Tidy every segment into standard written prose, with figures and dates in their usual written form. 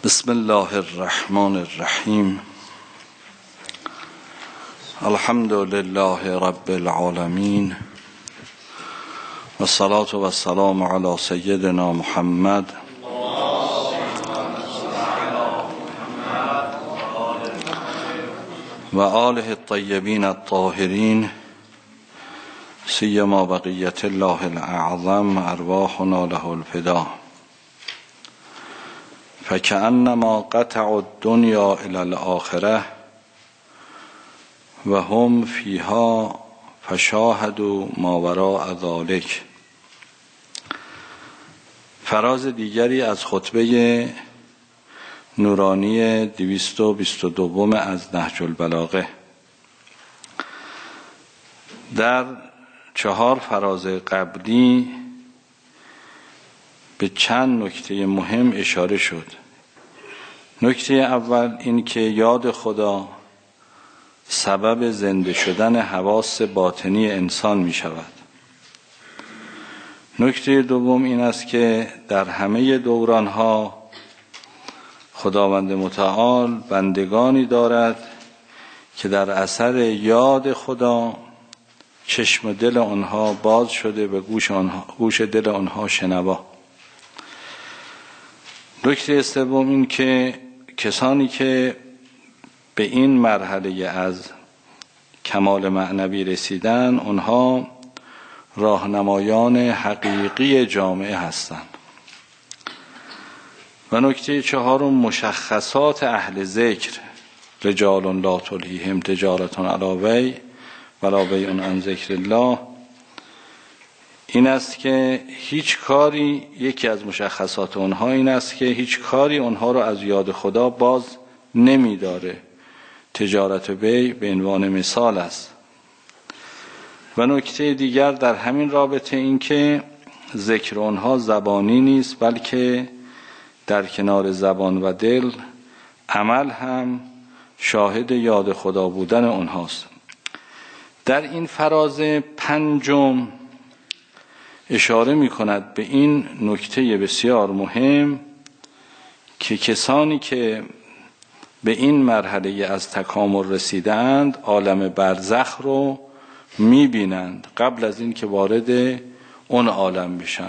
بسم الله الرحمن الرحیم. الحمد لله رب العالمین و الصلاة و السلام علی سیدنا محمد و آله الطیبین الطاهرین سیما بقیت الله الاعظم ارواحنا له الفدا. فکأنما قطعوا الدنیا الی الآخرة و هم فیها فشاهدوا ما وراء ذلک. فراز دیگری از خطبه نورانی 222 از نهج البلاغه. در 4 فراز قبلی به چند نکته مهم اشاره شد. نکته اول این که یاد خدا سبب زنده شدن حواس باطنی انسان می شود. نکته دوم این است که در همه دورانها خداوند متعال بندگانی دارد که در اثر یاد خدا چشم دل آنها باز شده و گوش دل آنها شنوا. نکته سوم این که کسانی که به این مرحله از کمال معنوی رسیدن آنها راهنمایان حقیقی جامعه هستند. و نکته چهارم مشخصات اهل ذکر. رجال لا تلهیهم تجارة علی بیع ولا بیع عن ذکر الله. این است که هیچ کاری، یکی از مشخصات اونها این است که هیچ کاری اونها رو از یاد خدا باز نمی داره. تجارت و بیع به عنوان مثال است. و نکته دیگر در همین رابطه این که ذکر اونها زبانی نیست، بلکه در کنار زبان و دل عمل هم شاهد یاد خدا بودن اونهاست. در این فراز پنجم اشاره می کند به این نکته بسیار مهم که کسانی که به این مرحله از تکامل رسیدند عالم برزخ رو می بینند قبل از این که وارد اون عالم بشن.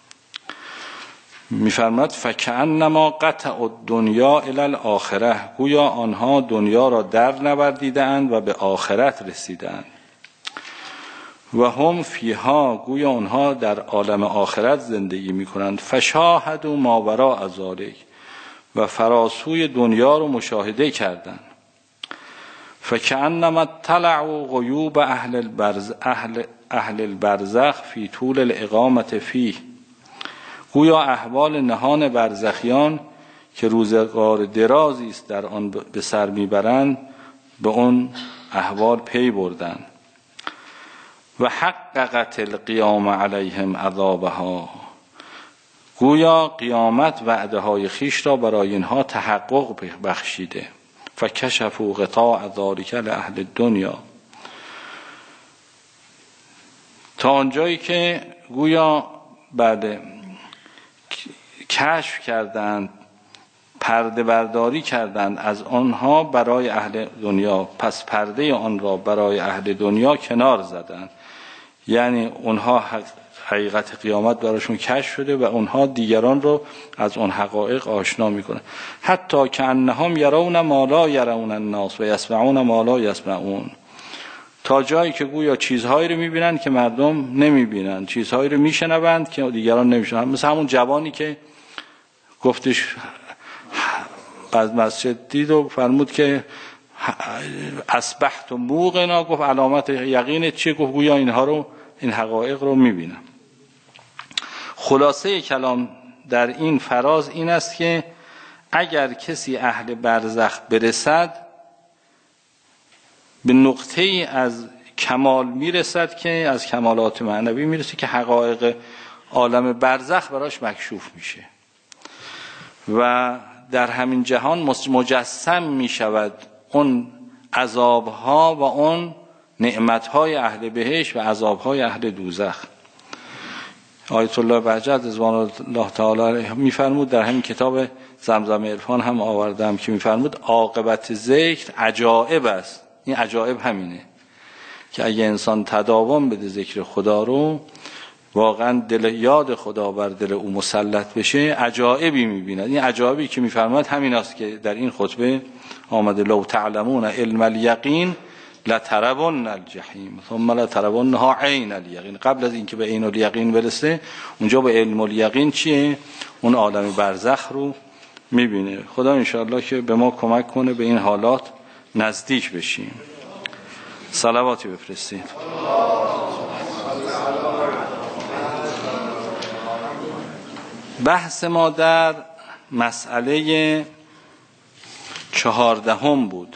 می فرماید فکأنما قطعوا الدنیا الی الآخرة، گویا آنها دنیا را در نوردیدند و به آخرت رسیدند. و هم فیها، گویا آنها در عالم آخرت زندگی می کنند. فشاهدوا ما وراء ذلک، و فراسوی دنیا رو مشاهده کردند. فکأنما اطلعوا غیوب اهل البرزخ فی طول الاقامة فیه، گویا احوال نهان برزخیان که روزگار درازی است در آن به سر میبرند به اون احوال پی بردند. و حققت القیام علیهم عذابها، گویا قیامت وعده های خیش را برای اینها تحقق بخشیده. فکشفوا غطاء ذلک لأهل الدنیا، تا آنجایی که گویا بعد کشف کردند، پرده برداری کردند از آنها برای اهل دنیا، پس پرده آن را برای اهل دنیا کنار زدند. یعنی اونها حقیقت قیامت براشون کشف شده و اونها دیگران رو از اون حقایق آشنا میکنن. حتی کأنهم یرون ما لا یرون الناس و یسمعون ما لا یسمعون، تا جایی که گویا چیزهایی رو میبینن که مردم نمیبینن، چیزهایی رو میشنوند که دیگران نمیشنوند. مثل همون جوانی که گفتش از مسجد دید و فرمود که اصبحت موقنا، گفت علامت یقینت چیه؟ گفت گویا اینها رو، این حقایق رو میبینم. خلاصه کلام در این فراز این است که اگر کسی اهل برزخ برسد به نقطه ای از کمال میرسد که از کمالات معنوی میرسه که حقایق عالم برزخ براش مکشوف میشه و در همین جهان مجسم میشود اون عذابها و اون نعمتهای اهل بهشت و عذابهای اهل دوزخ. آیت الله بهجت رضوان الله تعالی میفرمود، در همین کتاب زمزم عرفان هم آوردم که میفرمود عاقبت ذکر عجایب است. این عجایب همینه که اگه انسان تداوم بده ذکر خدا رو، واقعا دل یاد خدا بر دل او مسلط بشه، عجایبی میبیند. این عجایبی که میفرماد همین است که در این خطبه آمده: لو تعلمون علم الیقین لترون الجحیم ثم لترونها عین الیقین. قبل از اینکه به عین الیقین برسه، اونجا به علم الیقین چیه؟ اون عالم برزخ رو میبینه. خدا انشاءالله که به ما کمک کنه به این حالات نزدیک بشیم. صلواتی بفرستید. بحث ما در مسئله 14 بود.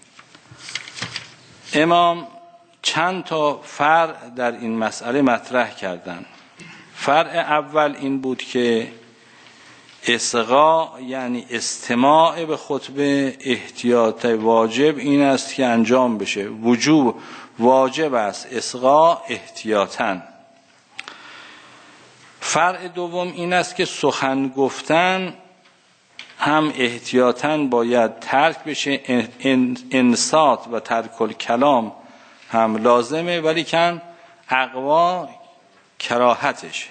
امام چند تا فرع در این مسئله مطرح کردن. فرع اول این بود که اصغاء یعنی استماع به خطبه احتیاط واجب این است که انجام بشه. وجوب واجب است، اصغاء احتیاطاً. فرع دوم این است که سخن گفتن هم احتیاطاً باید ترک بشه، انصات و ترک الکلام هم لازمه، ولی کن اقوا کراهتشه.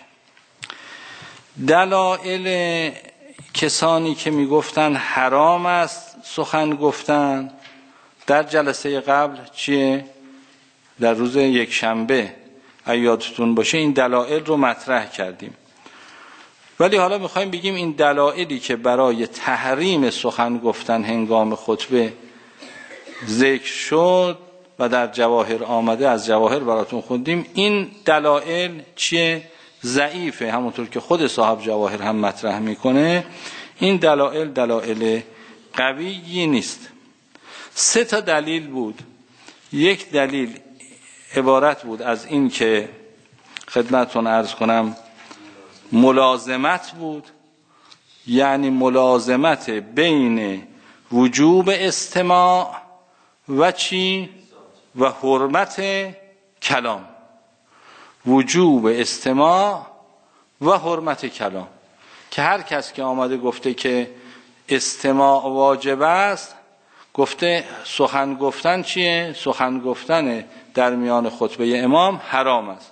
دلایل کسانی که میگفتن حرام است سخن گفتن در جلسه قبل چیه؟ در روز یکشنبه یادتون باشه این دلایل رو مطرح کردیم. ولی حالا میخوایم بگیم این دلایلی که برای تحریم سخن گفتن هنگام خطبه ذکر شد و در جواهر آمده، از جواهر براتون خوندیم، این دلایل چیه؟ ضعیفه. همونطور که خود صاحب جواهر هم مطرح میکنه، این دلایل قویی نیست. 3 تا دلیل بود. یک دلیل عبارت بود از این که خدمتتون عرض کنم ملازمت بود، یعنی ملازمت بین وجوب استماع و چی؟ و حرمت کلام. وجوب استماع و حرمت کلام، که هر کس که آمده گفته که استماع واجب است، گفته سخن گفتن چیه؟ سخن گفتن در میان خطبه امام حرام است.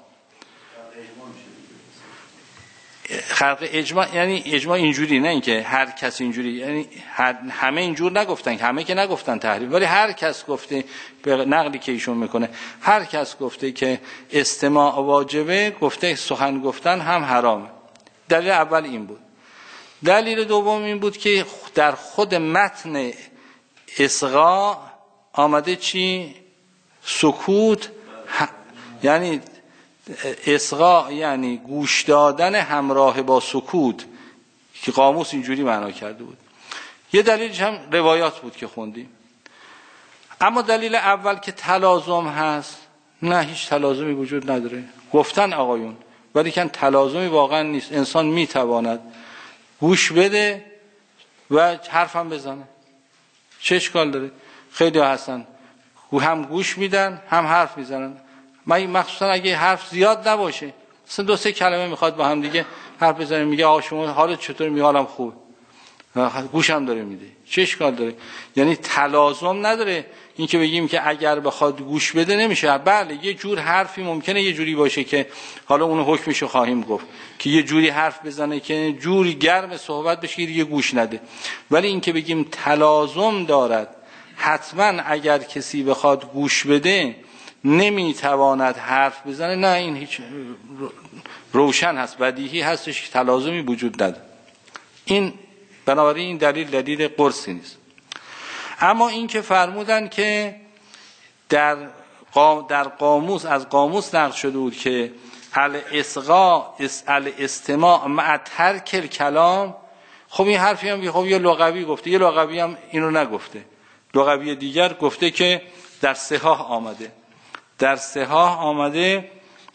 خلق اجماع یعنی اجماع اینجوری، نه اینکه هر کس اینجوری، یعنی همه اینجور نگفتن، همه که نگفتن تحریم، ولی هر کس گفته، به نقلی که ایشون میکنه، هر کس گفته که استماع واجبه، گفته سخن گفتن هم حرامه. دلیل اول این بود. دلیل دوم این بود که در خود متن اصغاء آمده چی؟ سکوت، یعنی اصغاء یعنی گوش دادن همراه با سکوت، که قاموس اینجوری معنا کرده بود. یه دلیلش هم روایات بود که خوندیم. اما دلیل اول که تلازم هست، نه، هیچ تلازمی وجود نداره. گفتن آقایون، ولی که تلازمی واقعا نیست. انسان میتواند گوش بده و حرفم بزنه، چه اشکال داره؟ خیلی ها هستن هم گوش میدن هم حرف میزنن. مخصوصا اگه حرف زیاد نباشه، مثلا 2-3 کلمه میخواد با هم دیگه حرف بزنه، میگه آقا شما حالت چطور؟ میگه حالم خوب، گوشم داره میده، چه اشکال داره؟ یعنی تلازم نداره این که بگیم که اگر بخواد گوش بده نمیشه. بله، یه جور حرفی ممکنه یه جوری باشه که حالا اون حکمشو خواهیم گفت، که یه جوری حرف بزنه که جوری گرم صحبت بشه که دیگه گوش نده. ولی این که بگیم تلازم دارد، حتما اگر کسی بخواد گوش بده نمیتواند حرف بزنه، نه، این هیچ روشن هست، بدیهی هستش که تلازمی وجود نداره. این بنابراین این دلیل قرصی نیست. اما این که فرمودن که در قاموس، از قاموس نقل شده بود که الاصغاء الاستماع مع ترک الکلام، خب این حرفی هم خب یه لغوی گفته، یه لغوی هم اینو نگفته. لغوی دیگر گفته که در صحاح آمده. در صحاح آمده،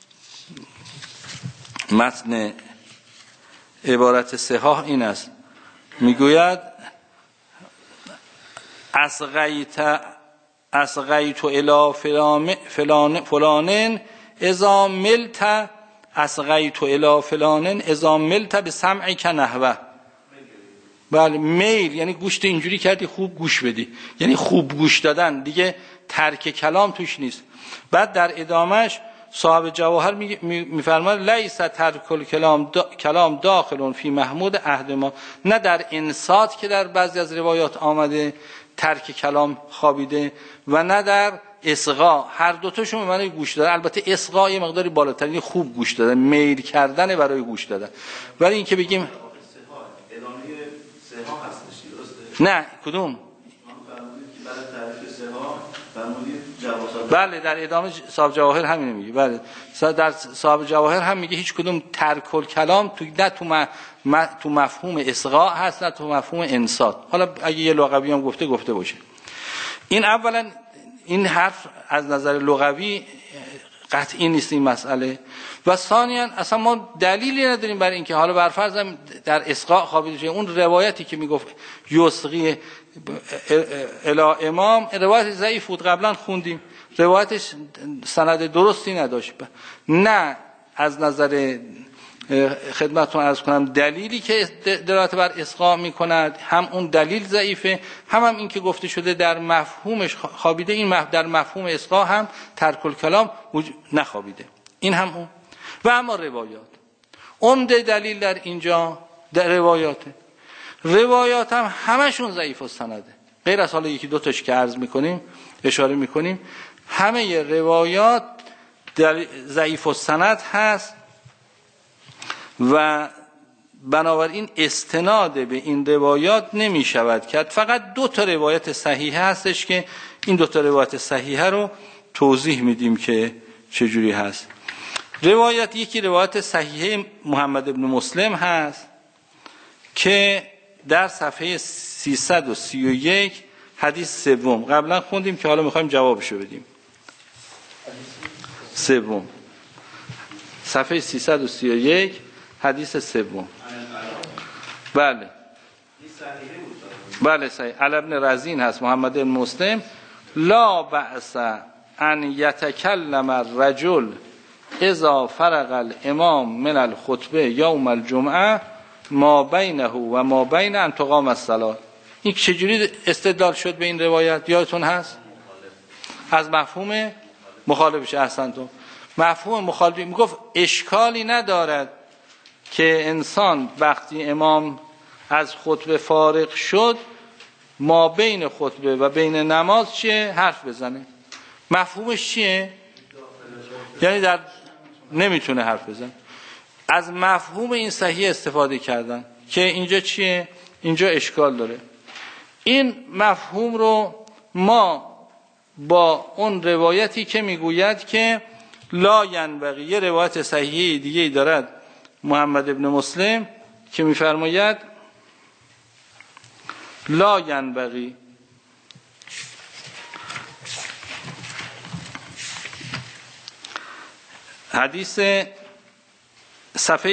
متن عبارت صحاح این است، میگوید اصغیت الی فلان اذا ملت اصغیت الی فلان اذا ملت بسمعک نحوه. بله، میل یعنی گوشت اینجوری کردی خوب گوش بدی، یعنی خوب گوش دادن دیگه، ترک کلام توش نیست. بعد در ادامهش صاحب جواهر میفرماید لیس ترک الکلام کلام داخل فی محمود عهد ما، نه در انصات که در بعضی از روایات آمده ترک کلام خوابیده و نه در اصغا، هر دوتاشون به معنی گوش دادن. البته اصغا یه مقداری بالاترین، خوب گوش دادن، میل کردن برای گوش دادن. ولی این که بگیم نه کدوم بله در ادامه صاحب جواهر همینو میگه. بله در صاحب جواهر هم میگه هیچ کدوم ترک الکلام نه تو مفهوم اصغا هست نه تو مفهوم انصات. حالا اگه یه لغوی هم گفته باشه. این اولا این حرف از نظر لغوی قطعی نیست این مسئله، و ثانیاً اصلا ما دلیلی نداریم برای اینکه حالا بر فرض در اسقاء خوابیده شه. اون روایتی که میگفت یسقی الی امام روایت ضعیف بود، قبلا خوندیم، روایتش سند درستی نداشت. نه از نظر خدمتتون عرض کنم دلیلی که دلالت بر اسقاء میکند هم اون دلیل ضعیفه، هم این که گفته شده در مفهومش خوابیده، این در مفهوم اسقاء هم ترک الکلام نخوابیده، این هم اون. و اما روایات عمده دلیل در اینجا در روایات هم همشون ضعیف السنده، غیر از حالا یکی دو تاش که عرض میکنیم اشاره میکنیم، همه روایات ضعیف السند هست و بنابراین استناد به این روایات نمی شود کرد. فقط دو تا روایت صحیحه هستش که این دو تا روایت صحیحه رو توضیح میدیم که چجوری هست. یکی روایت صحیحه محمد ابن مسلم هست که در صفحه 331 حدیث سوم قبلا خوندیم که حالا میخوایم جوابشو بدیم. سوم صفحه 331 حدیث سوم. بله صحیح. علی ابن رزین هست محمد بن مسلم لا بأس ان یتکلم الرجل اذا فرغ الامام من الخطبه یوم الجمعه ما بینه و ما بین ان تقام الصلاه. این چجوری استدلال شد به این روایت یادتون هست؟ از مفهوم مخالفش. احسنتون. مفهوم مخالفی میگفت اشکالی ندارد که انسان وقتی امام از خطبه فارغ شد ما بین خطبه و بین نماز چیه؟ حرف بزنه. مفهومش چیه؟ یعنی در نمیتونه حرف بزنه. از مفهوم این صحیح استفاده کردن که اینجا چیه؟ اینجا اشکال داره. این مفهوم رو ما با اون روایتی که میگوید که لا ینبغی، یه روایت صحیحی دیگه دارد محمد ابن مسلم که میفرماید لا ینبغی حدیث صفحه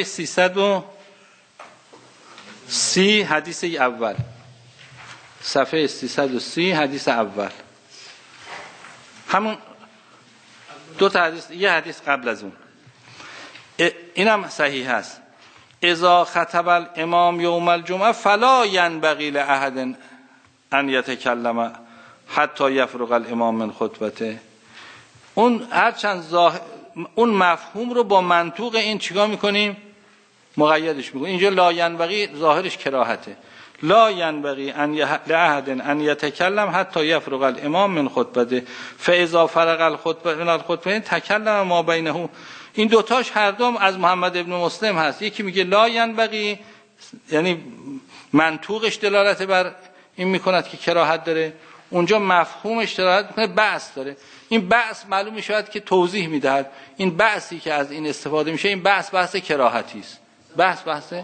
330 حدیث اول، صفحه 330 حدیث اول، همون دو تا حدیث، یه حدیث قبل از اون اینم صحیح هست. اذا خطب الامام یوم الجمعه فلا ینبغی لاحد ان یتکلم حتی یفرغ الامام من خطبته. اون هرچند اون مفهوم رو با منطوق این چیکار میکنیم؟ مقیدش میکنیم. اینجا لا ینبغی ظاهرش کراهته. لا ینبغی لاحد ان یتکلم حتی یفرغ الامام من خطبته فاذا فرغ الخطبه من الخطبه تکلم ما بینه. این دوتاش هر دوم از محمد ابن مسلم هست. یکی میگه لا ینبغی یعنی منطوقش دلالت بر این میکند که کراهت داره، اونجا مفهومش دلالت میکنه بحث داره. این بحث معلوم میشود که توضیح میدهد این بحثی که از این استفاده میشه این بحث کراهتی است. بحث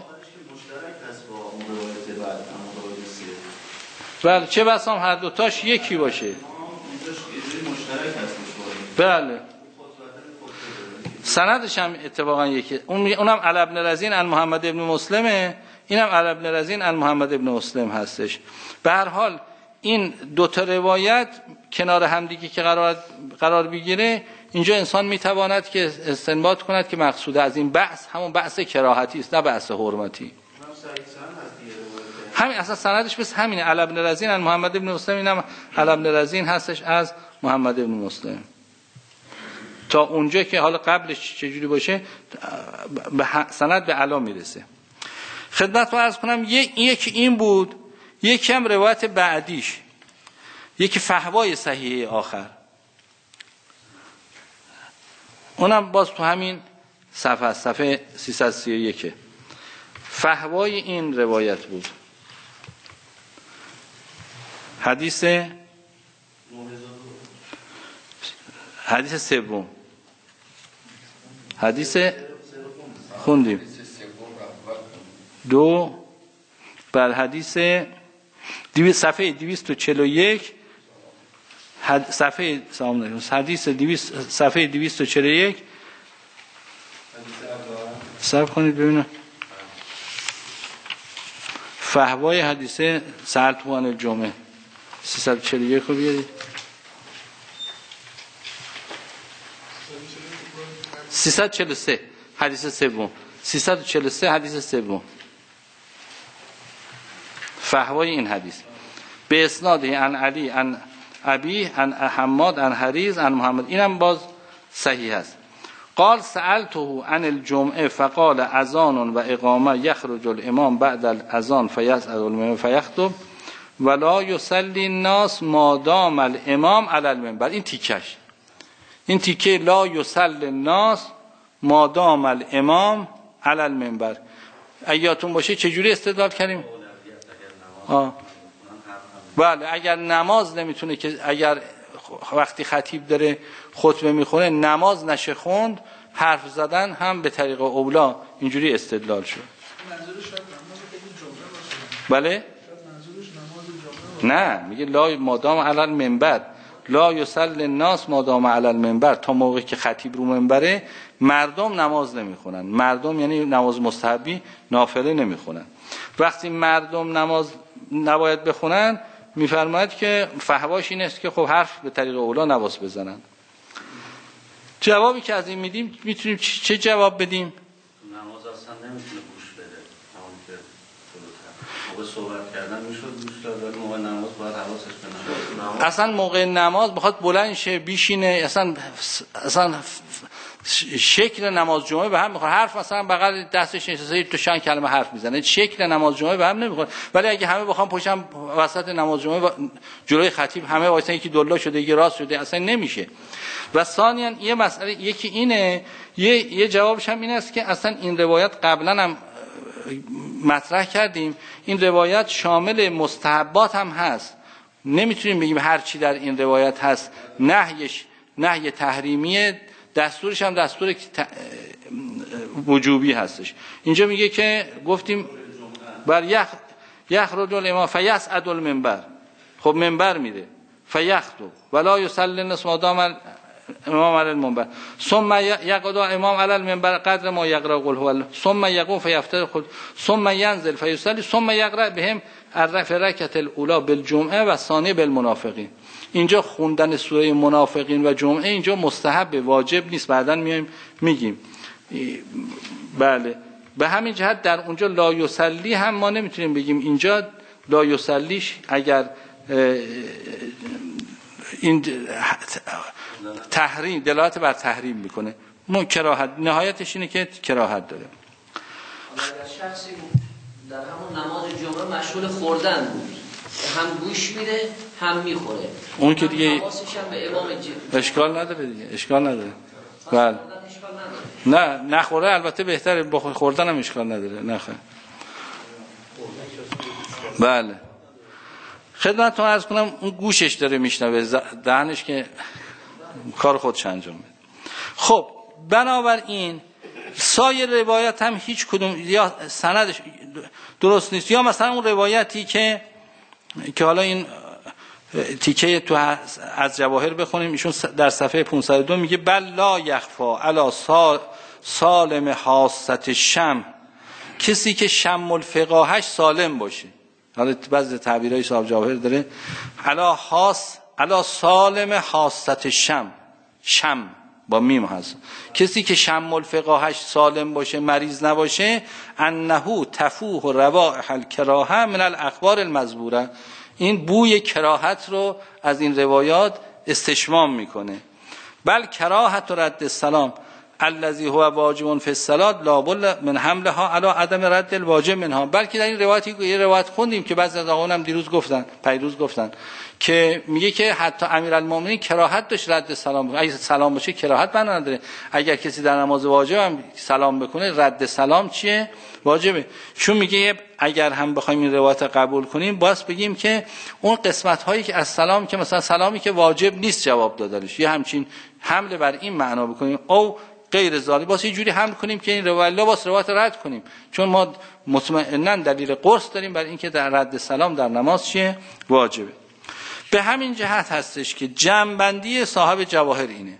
بله چه بسام هر دوتاش یکی باشه. بله سندش هم اتفاقا یکی. اونم علی ابن رزین عن محمد ابن مسلمه، اینم علی ابن رزین عن محمد ابن مسلم هستش. به هر حال این دو تا روایت کنار همدیگه که قرار بگیره اینجا انسان میتواند که استنباط کند که مقصود از این بحث همون بحث کراهتی است، نه بحث حرمتی. همین اصلا سندش بس همینه. علی ابن رزین از محمد ابن مسلم، اینم علی ابن رزین هستش از محمد ابن مسلم. تا اونجا که حالا قبلش چجوری باشه سند به علا میرسه. خدمت رو عرض کنم یکی این بود، یکی هم روایت بعدیش، یکی فحوای صحیح آخر، اونم باز تو همین صفحه 331 فحوای این روایت بود. حدیث سوم، حدیث خوندیم دو بر حدیث صفحه 241 صفحه حدیث 200 صفحه 241 صبر کنید ببینم فحوای حدیث سلطان الجمعه 341 رو بیارید. 343 حدیث سوم، 343 حدیث سوم، فحوای این حدیث به اسناد عن علی عن ابی عن حماد عن حریز عن محمد، اینم باز صحیح است. قال سألته عن الجمعه فقال اذان و اقامه یخرج الامام بعد الاذان فیسعد المنبر فیخطب ولا یصلی الناس ما دام الامام علی المنبر. این تیکش، این تیکه لا یصلی الناس ما دام الامام علی المنبر، ایاتون باشه چجوری استدلال کردیم؟ بله، اگر نماز نمیتونه که اگر وقتی خطیب داره خطبه میخونه نماز نشه خوند، حرف زدن هم به طریق اولا اینجوری استدلال شد. بله؟ نه، میگه لا مادام علی المنبر لا یصلی الناس مادام علی المنبر، تا موقعی که خطیب رو منبره مردم نماز نمیخونن. مردم یعنی نماز مستحبی، نافله نمیخونن. وقتی مردم نماز نباید بخونن میفرماید که فحواش این است که خب حرف به طریق اولا نواز بزنن. جوابی که از این میدیم میتونیم چه جواب بدیم؟ نماز اصلا نمیتونه گوش بده، همون که موقع صحبت کردن میشد گوش داد، ولی موقع نماز باید حواسش به نماز. اصلا موقع نماز بخواد بلند شه بشینه، اصلا شکل نماز جمعه به هم میخوره. حرف مثلا بغل دستش نشسته تو چند کلمه حرف میزنه، شکل نماز جمعه به هم نمیخوره. ولی اگه همه بخوام پشتم وسط نماز جمعه جلوی خطیب همه وایسن، یکی دلا شده یکی راست شده، اصلا نمیشه. و ثانیاً یه مسئله یکی اینه، یه جوابش هم این است که اصلا این روایت قبلا هم مطرح کردیم، این روایت شامل مستحبات هم هست. نمیتونیم بگیم هر چی در این روایت هست نهی تحریمیه، دستورش هم دستور وجوبی هستش. اینجا میگه که گفتیم بر یخرج الامام فیسعد المنبر، خب منبر میره فیخطب ولا یصلی الناس ما دام الامام علی المنبر ثم یقعد امام علی المنبر قدر ما یقرأ قل هو الله ثم یقوم فیفتر خود ثم ینزل فیصلی ثم یقرأ بهم الرکعه الاولى بالجمعه و ثانیه بالمنافقین. اینجا خوندن سوره منافقین و جمعه اینجا مستحب، واجب نیست، بعداً میایم میگیم. بله، به همین جهت در اونجا لا یصلی هم ما نمیتونیم بگیم اینجا لا یصلیش اگر این تحریم دلالت بر تحریم میکنه، کراهت نهایتش اینه که کراهت داره. شخصی در همون نماز جمعه مشغول خوردن بود، هم گوش میده هم میخوره، اون که دیگه حواسش هم به امام اشکال نداره دیگه، اشکال نداره. بله، نه نخوره البته بهتره، با خوردن هم اشکال نداره، نخوره. بله، خدمتتون عرض کنم اون گوشش داره میشنوه، دهنش که کار خودش انجام میده. خب بنابراین سایر روایت هم هیچ کدوم یا سندش درست نیست، یا مثلا اون روایتی که حالا این تیکه تو از جواهر بخونیم، ایشون در صفحه 502 میگه بل لا یخفا علی سالم حاست شم، کسی که شم الفقاهش سالم باشه. حالا بعضی تعبیرهای صاحب جواهر داره علی سالم حاست شم، با میم هست. کسی که شم الفقاهش سالم باشه، مریض نباشه، انه تفوح روائح الکراهه من الاخبار المزبوره، این بوی کراهت رو از این روایات استشمام میکنه. بل کراهت رد السلام الذي هو واجب فی الصلاه لا بد من حملها علی عدم رد الواجب منها. بلکه در این یه روایت خوندیم که بعضی از آقایان هم پیروز گفتن که میگه که حتی امیرالمومنین کراهت داشت رد سلام، اگه سلام باشه کراهت معنا نداره. اگر کسی در نماز واجب هم سلام بکنه رد سلام چیه؟ واجبه. چون میگه اگر هم بخوایم این روایت قبول کنیم باز بگیم که اون قسمت هایی که از سلام که مثلا سلامی که واجب نیست جواب دادنش، یه همچین حمله بر این معنا بکنیم او غیر ذالک، باز یه جوری حمل کنیم که این روایت رد کنیم، چون ما مطمئنا دلیل قرص داریم برای اینکه در رد سلام در نماز چیه؟ واجبه. به همین جهت هستش که جمع‌بندی صاحب جواهر اینه،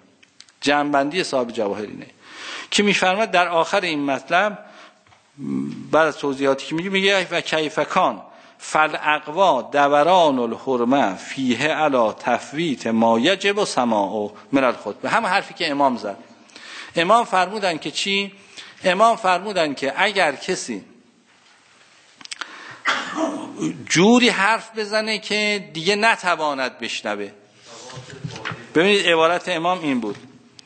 که میفرماد در آخر این مطلب بعد از توضیحاتی که میگه و کیف کان فالاقوا دوران الحرمه فیه علی تفویت ما یجب سماعه من الخطبه. هم حرفی که امام زد. امام فرمودن که چی؟ امام فرمودن که اگر کسی جوری حرف بزنه که دیگه نتواند بشنوه، ببینید عبارت امام این بود: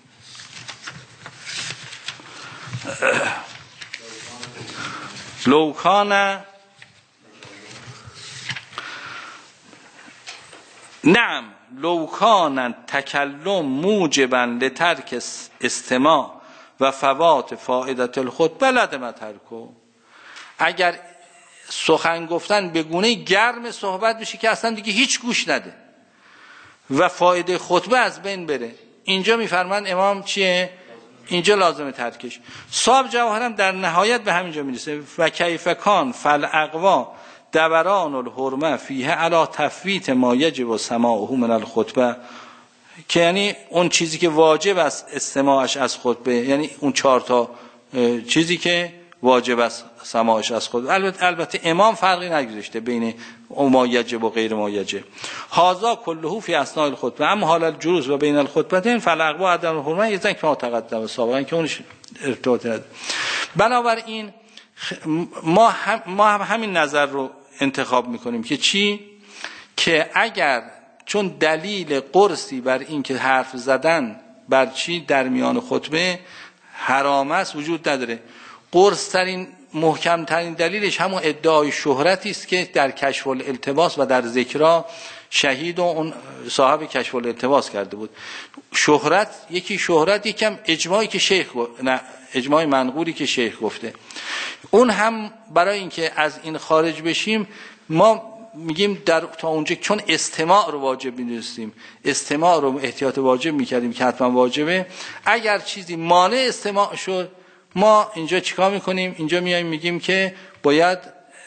لوکان نعم لوکان تکلم موجبا لترک استماع و فوات فائدت الخطبه لدم ترکو. اگر سخن گفتن به گونه گرم صحبت بشه که اصلا دیگه هیچ گوش نده و فایده خطبه از بین بره، اینجا میفرمان امام چیه؟ اینجا لازم ترکش. صاحب جواهرم در نهایت به همینجا میرسه: و کیف کان فالاقوا دوران الحرمه فیه علی تفویت ما یجب سماعه من الخطبه، که یعنی اون چیزی که واجب است استماعش از خطبه، یعنی اون 4 تا چیزی که واجب است سماعش از خطبه. البته امام فرقی نگذاشته بین ما یجب و غیر ما یجب. هذا كله فی اثناء الخطبه، اما حال الجلوس و بین الخطبتین فالاقوا عدم الحرمه یزن که ما تقدم سابقا که اونش ارتباطی نداره. بنابراین ما هم همین نظر رو انتخاب میکنیم که چی؟ که اگر چون دلیل قرصی بر این که حرف زدن بر چی در میان خطبه حرام است وجود نداره. قرص ترین محکم ترین دلیلش همون ادعای شهرتی است که در کشف الالتباس و در ذکرا شهید و اون صاحب کشف الالتباس کرده بود. شهرت یکم اجماعی که شیخ نه اجماع منقولی که شیخ گفته. اون هم برای اینکه از این خارج بشیم ما میگیم تا اونجا چون استماع رو واجب می‌دونستیم، استماع رو احتیاط واجب می‌کردیم که حتما واجبه، اگر چیزی مانع استماع شد ما اینجا چیکار می‌کنیم؟ اینجا میایم میگیم که باید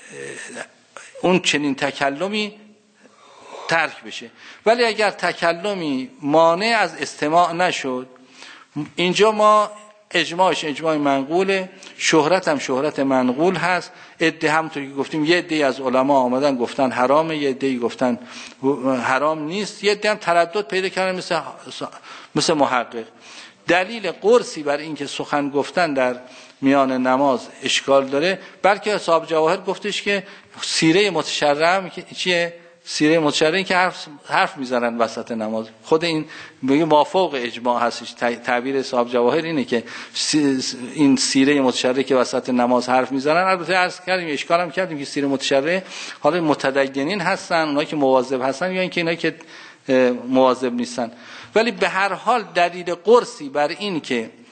اون چنین تکلمی ترک بشه. ولی اگر تکلمی مانع از استماع نشد، اینجا ما اجماعش اجماع منقوله، شهرت هم شهرت منقول هست. عده همونطور که گفتیم یه عده از علما آمدن گفتن حرامه، یه عده گفتن حرام نیست، یه عده هم تردد پیدا کردن مثل محقق. دلیل قرصی بر این که سخن گفتن در میان نماز اشکال داره، بلکه صاحب جواهر گفتش که سیره متشرع چیه؟ سیره متشرعی که حرف میزنن وسط نماز. خود این میگه مافوق اجماع هستش. تعبیر صاحب جواهر اینه که این سیره متشرعی که وسط نماز حرف میزنن، البته عرض کردیم اشکال هم کردیم که سیره متشرع حالا متدینین هستن، اونایی که مواظب هستن یا اینکه اینایی که مواظب نیستن، ولی به هر حال دلیل قرصی بر این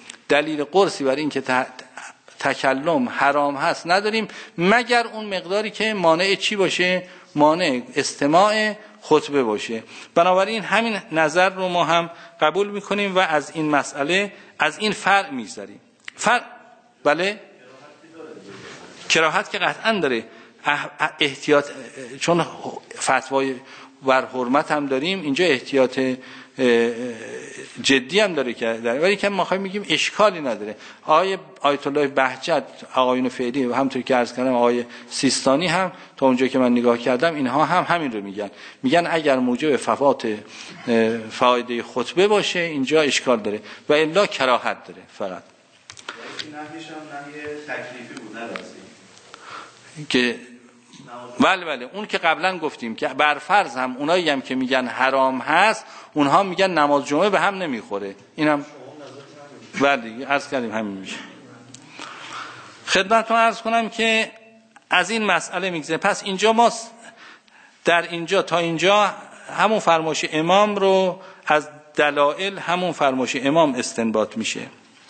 که تکلم حرام هست نداریم، مگر اون مقداری که مانع چی باشه؟ مانع استماع خطبه باشه. بنابراین همین نظر رو ما هم قبول میکنیم و از این مسئله از این فرع میذاریم. بله کراهت که قطعا داره، احتیاط، چون فتوای بر حرمت هم داریم، اینجا احتیاط جدی هم داره که ولی که ما خواهیم میگیم اشکالی نداره. آیت الله بهجت، آقایون فعلی و همونطور که عرض کردم آقای سیستانی هم تا اونجا که من نگاه کردم اینها هم همین رو میگن اگر موجب فوات فایده خطبه باشه اینجا اشکال داره و الا کراهت داره. فقط نهیش هم نهی تکلیفی بود نرسیم که بله اون که قبلا گفتیم که برفرض هم اونایی هم که میگن حرام هست اونها میگن نماز جمعه به هم نمیخوره. اینم بله عرض کردیم همین میشه. خدمتتون عرض کنم که از این مسئله میگذره. پس اینجا ما در اینجا تا اینجا همون فرمایش امام رو از دلائل همون فرمایش امام استنباط میشه.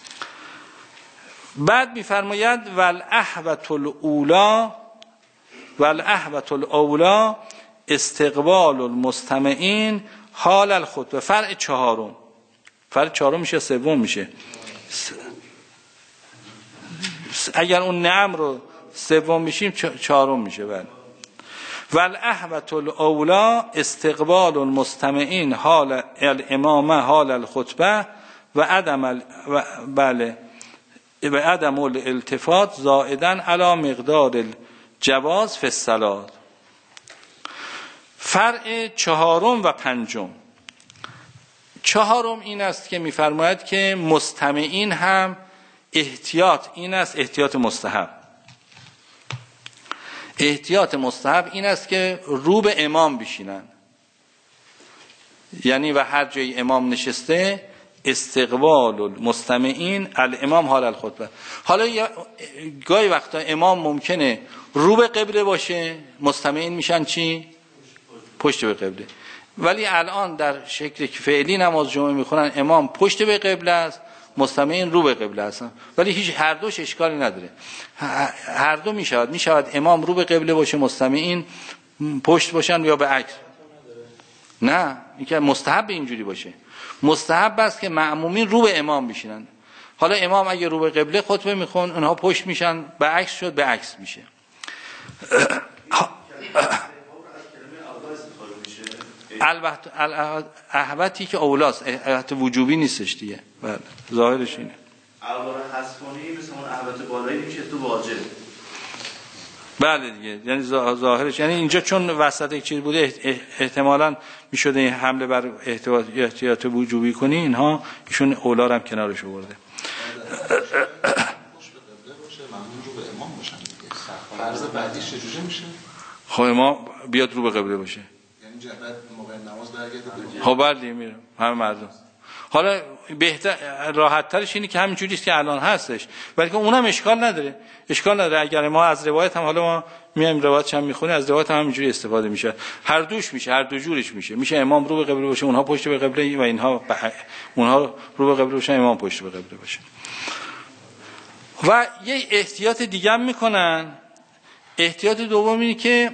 بعد میفرماید والاحوط الاولا استقبال المستمعین حال الخطبه. فرع چهارم میشه سوم میشه. اگر اون نعم رو سوم میشیم چهارم میشه. بله والاحوط الاولا استقبال المستمعین حال الامامه حال الخطبه و عدم الالتفات زائدا علی مقدار الجواز فی الصلاة. فرع چهارم و پنجم. چهارم این است که میفرماید که مستمعین هم احتیاط این است، احتیاط مستحب این است که رو به امام بشینن، یعنی و هر جای امام نشسته استقبال المستمعین الامام حال الخطبه. حالا گاهی وقتا امام ممکنه رو به قبله باشه، مستمعین میشن چی؟ پشت به قبله. ولی الان در شکلی که فعلی نماز جمعه میخونن امام پشت به قبله است، مستمعین رو به قبله هستن، ولی هر دوش اشکالی نداره. هر دو میشود امام رو به قبله باشه مستمعین پشت باشن یا به عکس. نه اینکه مستحب اینجوری باشه. مستحب است که مأمومین رو به امام بشینن. حالا امام اگه رو به قبله خطبه میخون اونها پشت میشن، به عکس شد به عکس میشه. البته احوطی که اولاست، احوط وجوبی نیستش دیگه. بله ظاهرش اینه. اول حسبانی مثل اون احوط بالایی میشه تو واجب. بله دیگه، یعنی ظاهرش یعنی اینجا چون وسط یک چیز بوده احتمالاً میشده این حمله بر احتیاط وجوبی کنی، اینها ایشون اولا رو هم کنارش آورده. فرض بعدیش چجوری میشه؟ خب ما بیاد رو به قبله باشه، یعنی بعد موقع نماز برگرده. خب بله میره همه مردم. حالا بهتر راحت ترش اینه که همینجوری است که الان هستش، ولی که اونم اشکال نداره. اگر ما از روایت هم حالا ما میایم روایت هم میخونیم، از روایت هم همینجوری استفاده میشه. هر دوش میشه، هر دو جورش میشه امام رو به قبله باشه، اونها پشت به قبله و اونها رو به قبله باشه، امام پشت به قبله باشه. و یه احتیاط دیگه هم میکنن. احتیاط دوم اینه که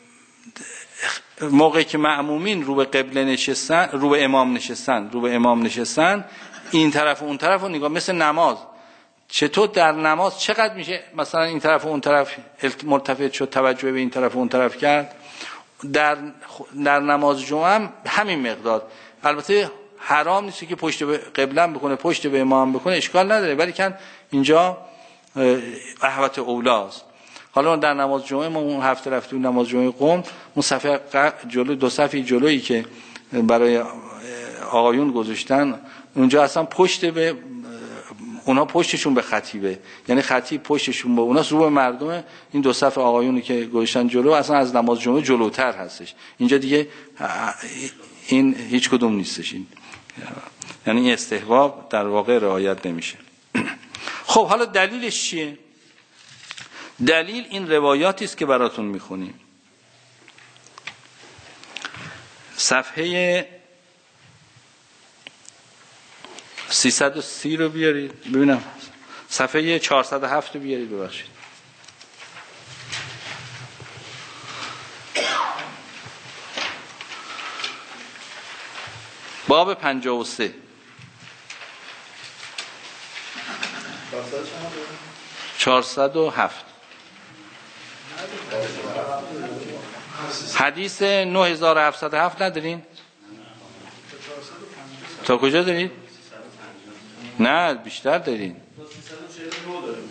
موقعی که مأمومین رو به قبله نشستن، رو به امام نشستن، این طرف و اون طرف رو نگاه، مثل نماز. چطور در نماز چقدر میشه مثلا این طرف و اون طرف ملتفت شد، توجه به این طرف و اون طرف کرد، در نماز جمعه هم همین مقدار. البته حرام نیست که پشت به قبله بکنه، پشت به امام بکنه، اشکال نداره، ولی که اینجا احوط اولاست. حالا در نماز جمعه ما اون هفته رفتیم نماز جمعه قم، اون صفحه جلو، دو صفحه جلویی که برای آقایون گذاشتن اونجا اصلا پشت به اونا، پشتشون به خطیبه، یعنی خطیب پشتشون به اوناست، رو به مردمه. این دو صفحه آقایونی که گذاشتن جلو اصلا از نماز جمعه جلوتر هستش. اینجا دیگه این هیچ کدوم نیستش، این یعنی این استحباب در واقع رعایت نمیشه. خب حالا دلیلش چیه؟ دلیل این روایاتی است که براتون میخونیم. صفحه 330 رو بیارید ببینم، صفحه 407 رو بیارید. ببخشید باب 53 407 حدیث 9707 ندارین؟ تا کجا دارید؟ نه بیشتر دارین. 349 داریم.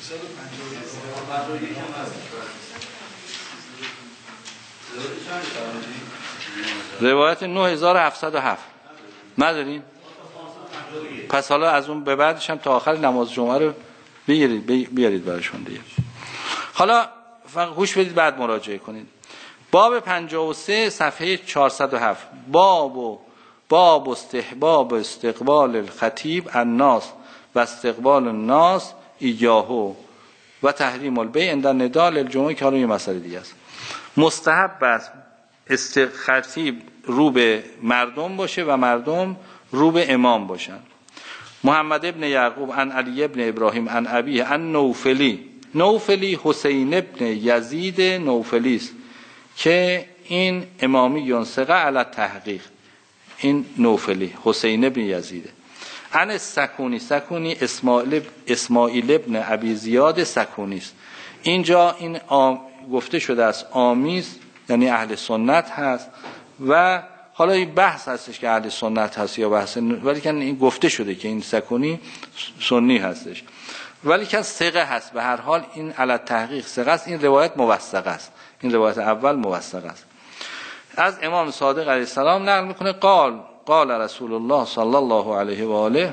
350 روایت 9707 ندارین؟ پس حالا از اون به بعدش هم تا آخر نماز جمعه رو بیارید براشون دیگه. حالا فقط گوش بدید بعد مراجعه کنید. باب 53 صفحه 407 باب استحباب استقبال الخطیب الناس و استقبال الناس ایاهو و تحریم البیع عند النداء للجمعه، که حالا یه مسئله دیگه است. مستحب است خطیب رو به مردم باشه و مردم رو به امام باشن. محمد ابن یعقوب عن علی ابن ابراهیم عن ابیه عن نوفلی حسین ابن یزید نوفلی است که این امامی ینسقه علی تحقیق. این نوفلی حسین ابن یزیده. عن سکونی اسماعیل ابن ابی زیاد سکونی است. اینجا این گفته شده است آمیز یعنی اهل سنت هست و حالا این بحث هستش که اهل سنت هست یا بحث، ولی که این گفته شده که این سکونی سنی هستش، ولی که ثقه هست. به هر حال این علی تحقیق ثقه است. این روایت موثقه است. این روایت اول موثقه است. از امام صادق علیه السلام نقل میکنه قال رسول الله صلی الله علیه و آله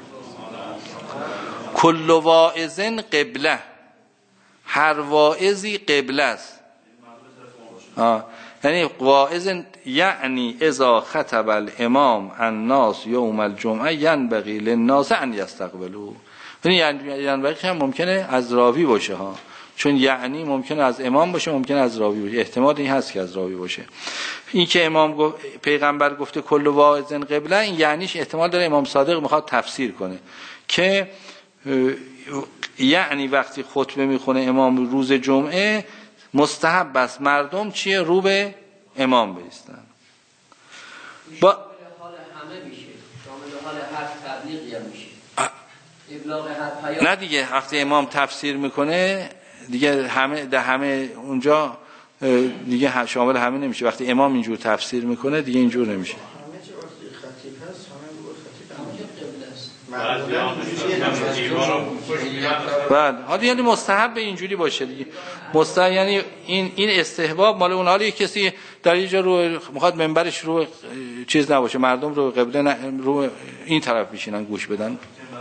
کل واعظ قبله، هر واعظی قبله است. یعنی واعظ یعنی اذا خطب الامام الناس یوم الجمعه ینبغی للناس ان یستقبلوا. یعنی هم ممکنه از راوی باشه ها، چون یعنی ممکنه از امام باشه، ممکنه از راوی باشه، احتمال این هست که از راوی باشه. این که امام پیغمبر گفته کل واعظ قبله، این یعنیش احتمال داره امام صادق میخواد تفسیر کنه که یعنی وقتی خطبه میخونه امام روز جمعه مستحب است مردم چیه؟ رو به امام بایستن. با حال همه میشه، شامل حال هر تبلیغی هم میشه. ابلاغ هر پیام. نه دیگه وقتی امام تفسیر میکنه دیگه همه اونجا دیگه شامل همه نمیشه. وقتی امام اینجور تفسیر میکنه دیگه اینجور نمیشه. همه چه وقتی خطیب هست همه رو خطیب است. بله حالا یعنی مستحب اینجوری باشه دیگه. مستحب یعنی این استحباب مال اون. حالا کسی در یه جا رو میخواد منبرش رو چیز نباشه، مردم رو قبله رو این طرف بشینن گوش بدن،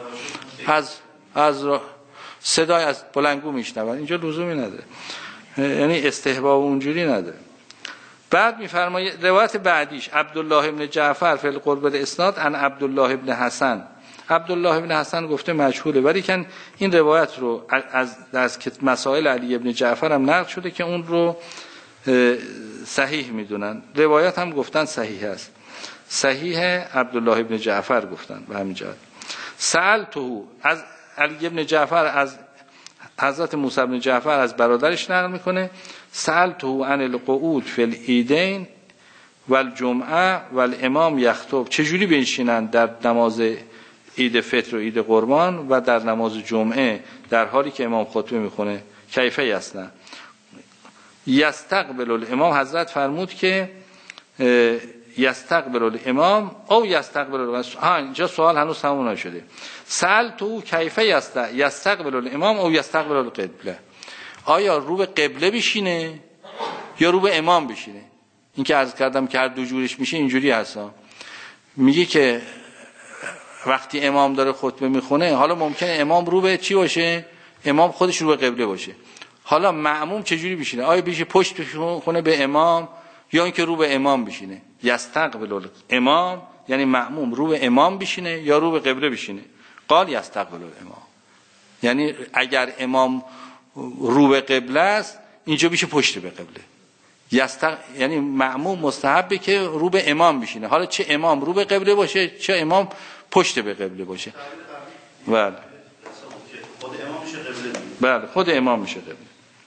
از صدای از بلندگو میشنون، اینجا لزومی نداره. یعنی استحباب اونجوری نداره. بعد میفرماید روایت بعدیش عبدالله ابن جعفر فی القرب الاسناد عن عبدالله ابن حسن. عبدالله ابن حسن گفته مجهوله، ولی که این روایت رو از مسائل علی ابن جعفر هم نقل شده که اون رو صحیح میدونن. روایت هم گفتن صحیح است، صحیح عبدالله ابن جعفر گفتن. به همین جهت سألته از علی ابن جعفر از حضرت موسی ابن جعفر از برادرش نقل میکنه سألته عن القعود فی العیدین والجمعه والامام یخطب، چجوری بنشینن در نماز عید فطر و عید قربان و در نماز جمعه در حالی که امام خطبه میخونه. کیفه یسنن یستقبل الامام، حضرت فرمود که یستقبل الامام او یستقبل الامام. اینجا سوال هنوز تموم نشده. سألته کیفه یستقبل الامام او یستقبل القبله، آیا رو به قبله بشینه یا رو به امام بشینه؟ این که عرض کردم که هر دو جورش میشه. اینجوری هستم میگه که وقتی امام داره خطبه میخونه حالا ممکنه امام رو به چی باشه؟ امام خودش رو به قبله باشه. حالا مأموم چجوری بشینه؟ آیا بشه پشت کنه به امام یا اینکه رو به امام بشینه؟ یستقبل الامام یعنی مأموم رو به امام بشینه یا رو به قبله بشینه؟ قال یستقبل الامام، یعنی اگر امام رو به قبله است اینجا بشه پشت به قبله. یعنی مأموم مستحبه که رو به امام بشینه، حالا چه امام رو به قبله باشه چه امام پشت به قبله باشه. بله خود امام میشه قبله. بله خود امام میشه قبله.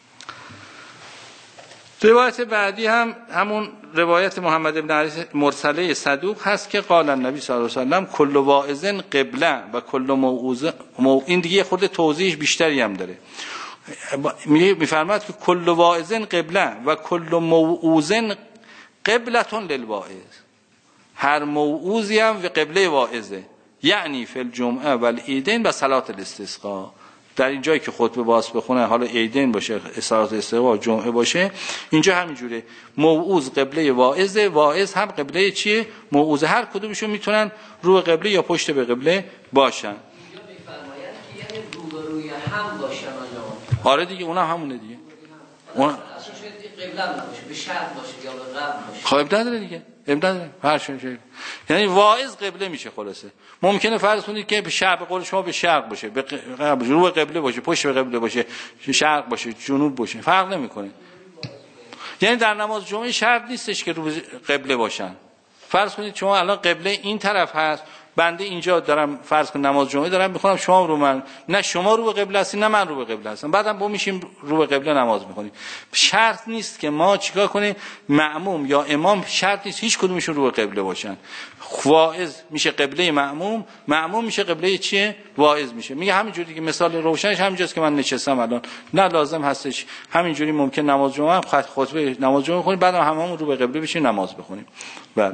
روایت بعدی هم همون روایت محمد ابن علی مرسله صدوق هست که قال النبی صلی الله علیه و سلم کل واعظ قبله و کل موعظ. این دیگه خود توضیحش بیشتری هم داره. میفرماید که کل واعظ قبله و کل موعظ قبلتون للواعظ، هر موعوظی هم و قبله واعظه، یعنی فی الجمعه و العیدین و صلات الاستسقا. در این جایی که خطبه باز بخونه، حالا عیدین باشه، صلات الاستسقا جمعه باشه، اینجا همینجوره. موعوظ قبله واعظه، واعظ هم قبله چیه؟ موعوظه. هر کدومشون میتونن رو قبله یا پشت به قبله باشن. اینجا میفرماید که یعنی روبروی هم باشن آنها. آره دیگه، اونم همونه دیگه. اون اصلا شاید قبله نباشه، به شرق باشه یا به غرب باشه. خب نداره دیگه، نداره. هر چیزی. یعنی واعظ قبله میشه خلاصه. ممکنه فرض کنید که به شرق، به قول شما به شرق باشه، به غرب، رو به قبله باشه، پشت به قبله باشه، شرق باشه، جنوب باشه، فرق نمیکنه. یعنی در نماز جمعه شرط نیستش که رو به قبله باشن. فرض کنید شما الان قبله این طرف هست، بنده اینجا دارم فرض کن نماز جمعه دارم میخونم، شما رو من، نه شما رو به قبله هستین نه من رو به قبله هستم، بعدم با میشیم رو به قبله نماز میخونیم. شرط نیست که ما چیکار کنیم، مأموم یا امام شرط نیست هیچ کدومشون رو به قبله باشن. واعظ میشه قبله مأموم، مأموم میشه قبله چیه؟ واعظ میشه. میگه همینجوری که مثال روشنش همینجاست که من نشستم الان، نه لازم هستش همینجوری، ممکن نماز جمعه خطبه نماز جمعه بخونیم بعدم هممون رو به قبله بشیم نماز بخونیم. بله.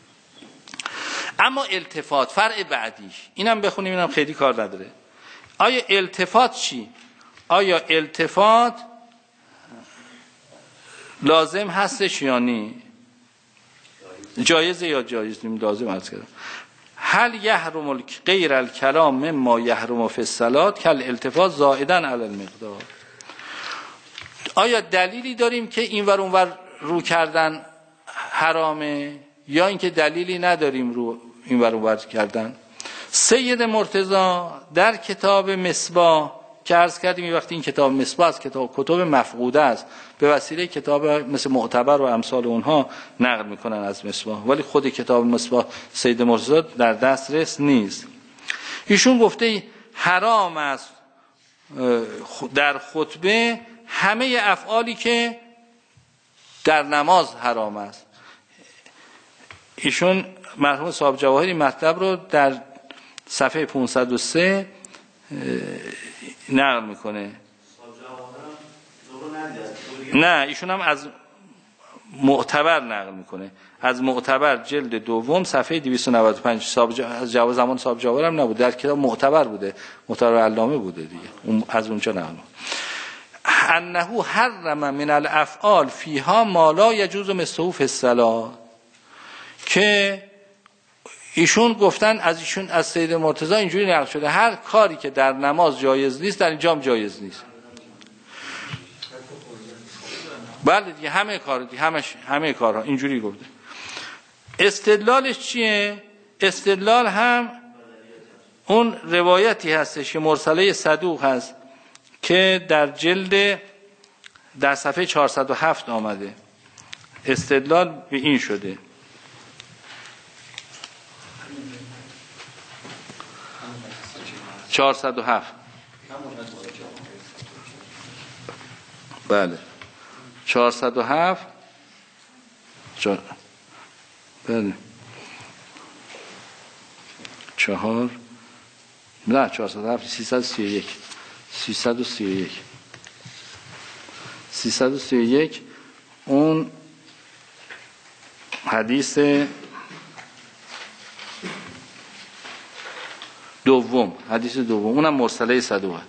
اما التفات فرع بعدی، اینم بخونیم، اینم خیلی کار نداره. آیا التفات چی؟ آیا التفات لازم هستش یا نه؟ جایزه یا جایز نیم؟ لازم عرض کردم. هل یحرم غیر الکلام مما یحرم فی الصلات کل التفات زائدا علی المقدار؟ آیا دلیلی داریم که اینور اونور رو کردن حرامه یا اینکه دلیلی نداریم رو اینور اونور کردن؟ سید مرتضی در کتاب مصباح که عرض کردیم وقتی این کتاب مصباح از کتاب مفقوده است، به وسیله کتاب مثل معتبر و امثال اونها نقل میکنن از مصباح، ولی خود کتاب مصباح سید مرتضی در دسترس نیست. ایشون گفته حرام است در خطبه همه افعالی که در نماز حرام است. ایشون مرحوم صاحب جواهری مطلب رو در صفحه 503 نقل میکنه. نه ایشون هم از معتبر نقل میکنه، از معتبر جلد دوم صفحه 295. از زمان صاحب جواهر هم نبود، در کتاب معتبر بوده، معتبر علامه بوده دیگه، از اونجا نقل. انه حرم من الافعال فیها ما لا یجوز مثله فی الصلاه، که ایشون گفتن از سید مرتضی اینجوری نقل شده هر کاری که در نماز جایز نیست در اینجا هم جایز نیست. بله دیگه، همه کار دیگه، همه کارها اینجوری گفته. استدلالش چیه؟ استدلال هم اون روایتی هستش که مرسله صدوق هست که در جلد در صفحه 407 آمده. استدلال به این شده. بله 407 بله 4 نه 407 331 اون حدیث دوم، حدیث دوم اونم مرسله صدوقه.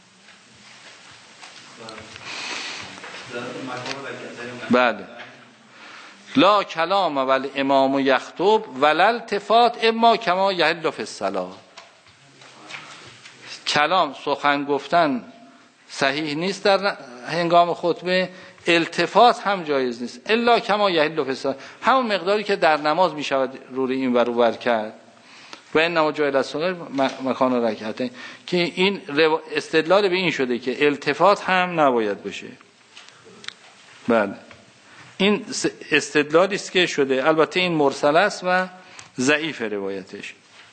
بله لا کلام ولی امام یخطب ولا التفات اما کما یحل فی الصلاه. کلام سخن گفتن صحیح نیست در هنگام خطبه، التفات هم جایز نیست الا کما یحل فی الصلاه، همون مقداری که در نماز می شود روی این ور و ور کرد. و انما جعل الصلاه مکان رکعتین، که این استدلال به این شده که التفات هم نباید باشه. بله این استدلالی است که شده، البته این مرسل است و ضعیف روایتش.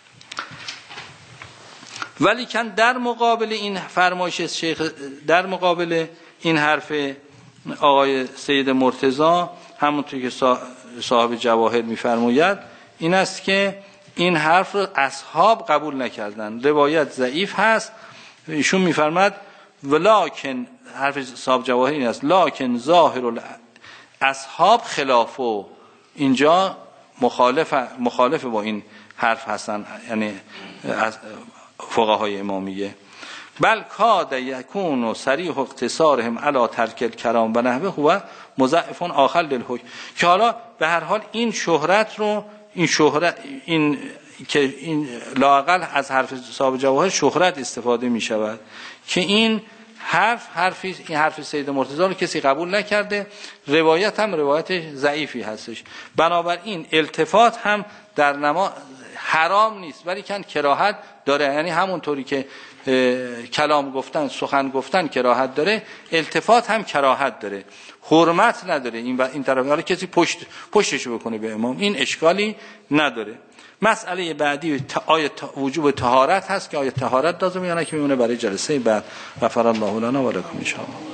ولی کن در مقابل این فرمایش شیخ، در مقابل این حرف آقای سید مرتضی، همونطور که صاحب جواهر میفرماید این است که این حرف رو اصحاب قبول نکردن، روایت ضعیف هست. ایشون میفرماد ولکن، حرف صاحب جواهر این است، لکن ظاهر اصحاب خلافو، اینجا مخالف با این حرف هستن، یعنی از فقهای امامیه. بل کاد یکون صریح اقتصارهم علی ترک الکلام و نحوه هو مضاعف آخر للحکم، که حالا به هر حال این شهرت رو این لااقل از حرف صاحب جواهر شهرت استفاده می شود که این حرف سید مرتضی رو کسی قبول نکرده، روایت هم روایت ضعیفی هستش. بنابراین التفات هم در نماز حرام نیست ولی کن کراهت داره، یعنی همونطوری که کلام گفتن سخن گفتن کراهت داره، التفات هم کراهت داره، حرمت نداره. این طرف حالا کسی پشتشو بکنه به امام این اشکالی نداره. مسئله بعدی آیه وجوب طهارت هست که آیه طهارت لازمه یا نه که میمونه برای جلسه بعد. غفر الله لنا و لکم ان شاء الله.